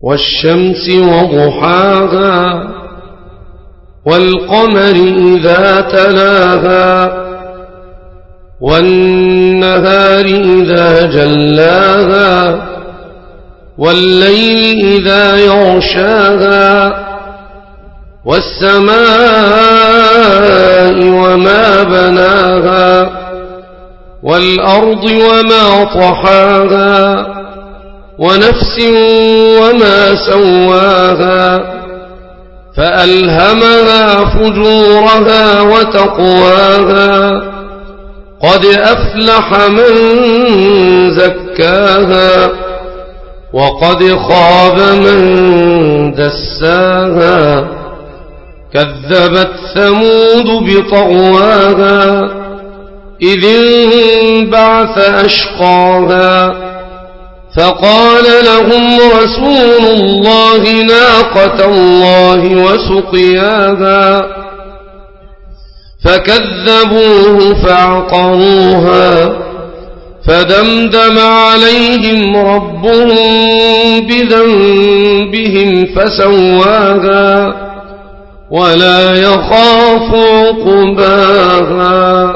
والشمس وضحاها والقمر إذا تلاها والنهار إذا جلاها والليل إذا يغشاها والسماء وما بناها والأرض وما طحاها ونفس وما سواها فألهمها فجورها وتقواها قد أفلح من زكاها وقد خاب من دساها كذبت ثمود بطغواها إذ انبعث أشقاها فقال لهم رسول الله ناقة الله وسقياها فكذبوه فعقروها فدمدم عليهم ربهم بذنبهم فسواها ولا يخاف عقباها.